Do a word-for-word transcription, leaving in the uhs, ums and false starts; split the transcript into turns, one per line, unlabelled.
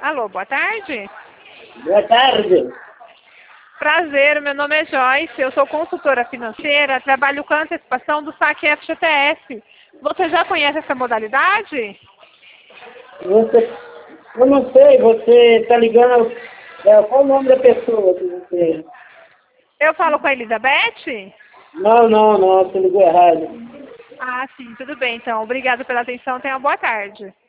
Alô, boa tarde.
Boa tarde.
Prazer, meu nome é Joyce, eu sou consultora financeira, trabalho com a antecipação do saque F G T S. Você já conhece essa modalidade?
Você, eu não sei, você está ligando, é, qual o nome da pessoa que você...
Eu falo com a Elizabeth?
Não, não, não, você ligou errado.
Ah, sim, tudo bem então. Obrigada pela atenção, tenha uma boa tarde.